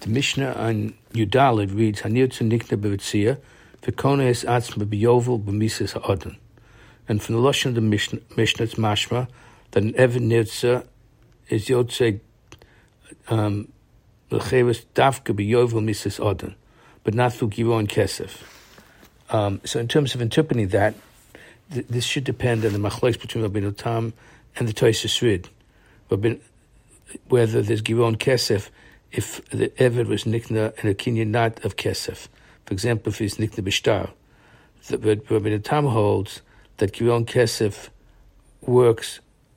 The Mishnah on Yudalid reads, Hanirtzu nikna b'vitzia, v'kona es atzma b'yovel b'mises ha'odin. And from the Lashon of the Mishnah, it's mashma, that an Eved Nirtza is Yotzei l'cheves dafka b'yovel mises ha'odin, but not through Giro and Kesef. So in terms of interpreting that, this should depend on the machlokes between Rabbeinu Tam and the Tosfos Rid, whether there's Giro and Kesef, if the Eved was nikna and a kinyan not of Kesef. For example, if he's nikna b'shtar, Rabbeinu Tam holds that Giron Kesef works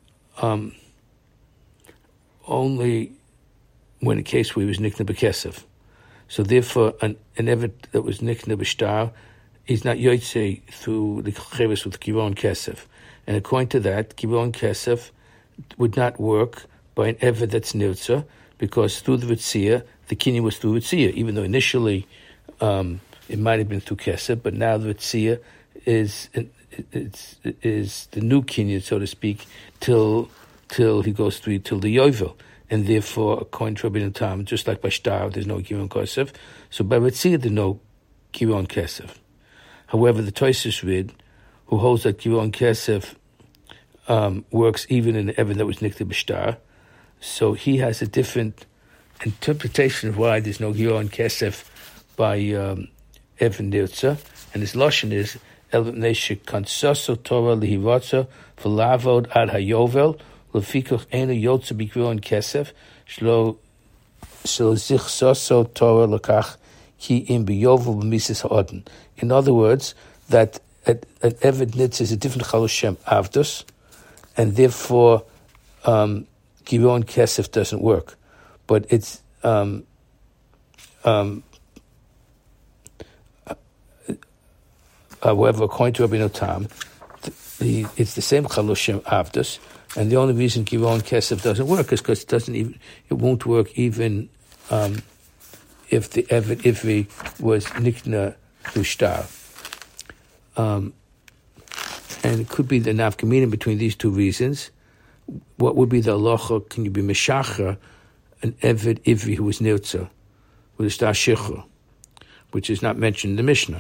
only when a case where he was nikna b'kesef. So therefore, an Eved that was nikna b'shtar, he's not yotzei through the cheves with Giron Kesef. And according to that, Giron Kesef would not work by an Eved that's nirtza, because through the Vitzia, the kinyan was through Vitzia, even though initially it might have been through Kesef, but now the Vitzia is the new kinyan, so to speak, till he goes through till the Yovel. And therefore, according to Rabbeinu Tam, just like by Shtar, there's no Giron Kesef, so by Vitzia there's no Giron Kesef. However, the Tosfos Rid, who holds that Giron Kesef works even in the Eved that was nikna b'shtar, so he has a different interpretation of why there's no Giron Kesef by Eved Nirtza, and his lashon is El Neshik Kansaso Torah Lihivatza V'Lavod Ad Hayovel Lefikuch Ena Yotza B'Giron Kesef Shlo Zichsaso Torah Lakach Ki Im B'Yovel B'Mises Ha'odin. In other words, that Eved Nirtza is a different Chal Hashem Avdus, and therefore Giron Kesef doesn't work, but it's however, according to Rabbeinu Tam, it's the same Chal Hashem Avdus, and the only reason Giron Kesef doesn't work is because it won't work even if the Eved Ivri was Nikna Dushtar. And it could be the nafkamina between these two reasons. What would be the halacha? Can you be meshacher an Eved Ivri who is nirtza with a star shichur, which is not mentioned in the Mishnah?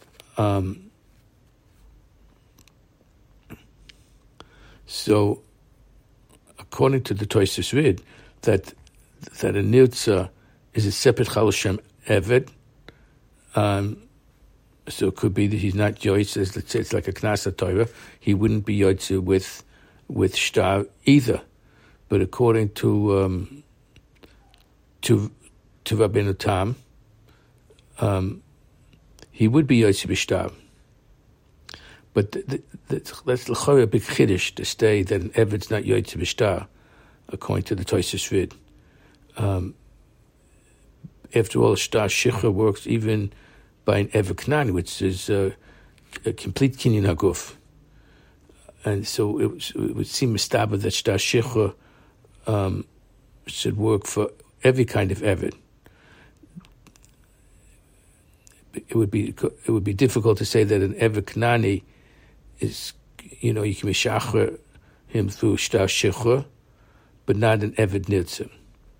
So, according to the Tosfos Rid, that a nirtza is a separate Chal Hashem Eved. So it could be that he's not yoytze, let's say it's like a Knasa Torah, he wouldn't be yoytze with shtar either. But according to Rabbeinu Tam, he would be yoytze b'shtar. But that's l'chorah a big chiddush to say that an Eved's not yoytze b'shtar, according to the Tosfos Rid. After all, shtar shichur works even by an Eved Knani, which is a complete kinyan haguf. And so it would seem mistaba that shtar shichur should work for every kind of Eved. It would be difficult to say that an Eved Knani is, you can mishacher him through shtar shichur, but not an Eved Nirtza.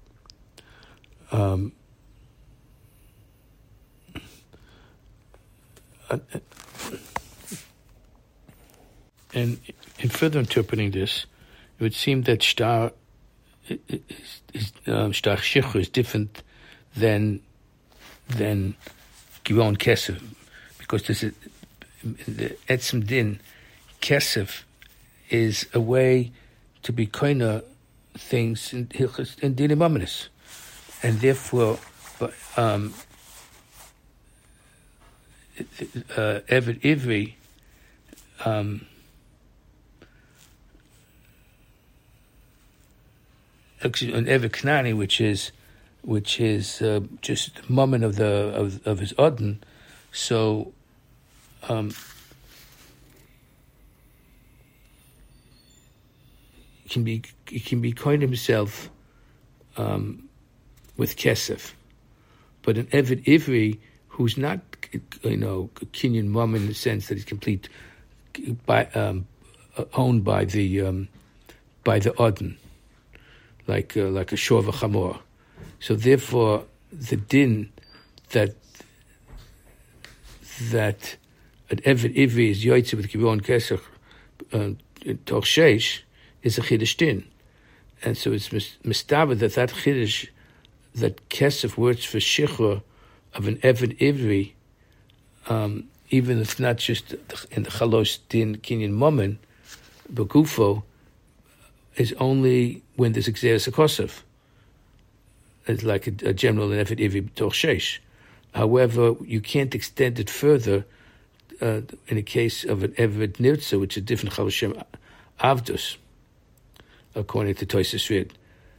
And in further interpreting this, it would seem that shtar shichur is different than Giron Kesef, because the etzem din Kesef is a way to be koina things in dinim ominous, and therefore Eved Ivri an Eved Knani, which is just the moment of his Odin, so he can be coined himself with Kesef, but an Eved Ivri who's not kinyan mum in the sense that he's complete owned by the Odin, like a shor v'chamor. So therefore, the din that an Eved Ivri is Yoitze with Kivon Kesach Toch Sheish is a Chiddush din. And so it's mistaba that Chiddush, that Kesef works for Shichur of an Eved Ivri, even if it's not just in the Chalosh Din Kinyan Momen, Begufo, is only when there's Xeris Akosov. It's like a general in Eved Ivri Toch Sheish. However, you can't extend it further in a case of an Eved Nirtza, which is a different Chaloshem Avdus, according to Tosfos Rid.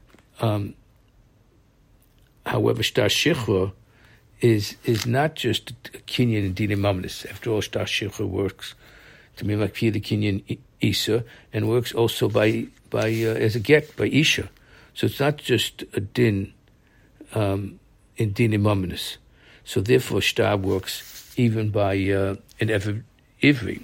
However, Shtar Shichur is not just a Kinyan in Dinei Mamnis. After all, Shtar Shichur works to be like the Kinyan Isa, and works also by as a get by Isha. So it's not just a din in Dinei Mamnis. So therefore, Shtar works even by an Ivri.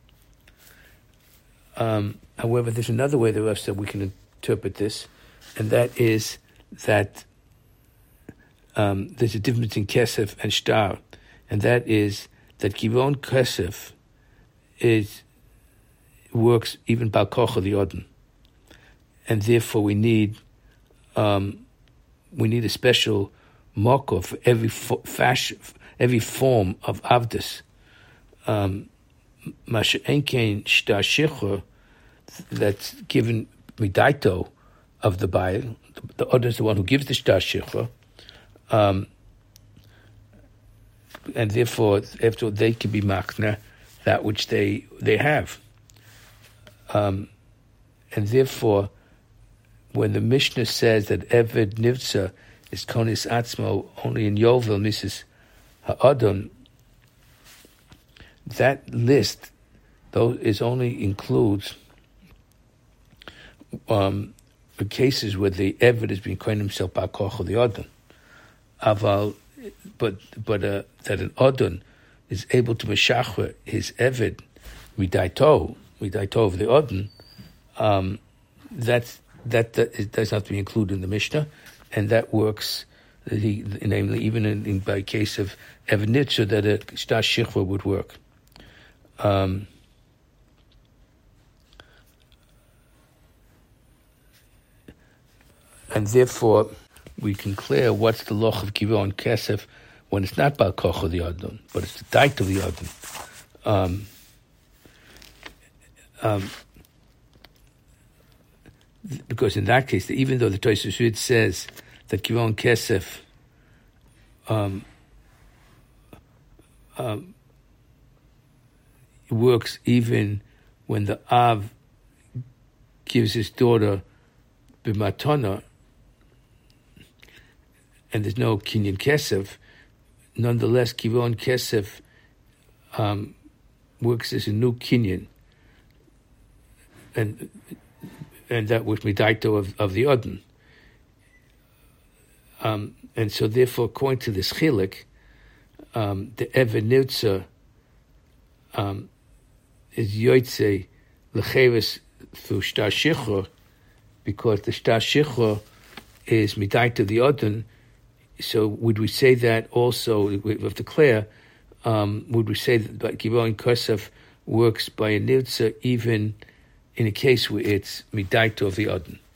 However, there's another way the Rav said we can interpret this, and that is that there's a difference in Kesef and Shtar, and that is that Kivon Kesef works even Bal Kocha the Odin, and therefore we need a special mokor for every every form of Avdus. Masha Enkein Shtar Shichur, that's given Midaito of the Baal. The Odin is the one who gives the Shtar Shichur. And therefore, after all, they can be makna that which they have. And therefore, when the Mishnah says that Eved Nivtza is Konis Atzmo only in Yovel, Mrs. Ha'adon, that list though only includes the cases where the Eved is being coined himself by Koch of the Adon. Aval, but that an Adon is able to meshachar his Eved midaito of the Adon, that does not have to be included in the Mishnah, and that works. Namely, even by case of Eved Nitzer, that a Shtar Shichur would work. And therefore, we can clear what's the loch of Kivon Kesef when it's not Bal Koch of the Adon, but it's the Dait of the Adon. Because in that case, even though the Tosfos Rid says that Kivon Kesef works even when the Av gives his daughter b'matana, and there's no Kinyan Kesef, nonetheless, Kivon Kesef works as a new Kinyan, and that was Midaito of the Odin. And so therefore, according to this Chilik, the Eved Nirtza is Yoitze L'cheves through Shtar Shichur, because the Shtar Shichur is Midaito the Odin. So would we say that also, we have to clear, would we say that Kivon Kesef works by a Nirtza even in a case where it's Midaito of the Odin?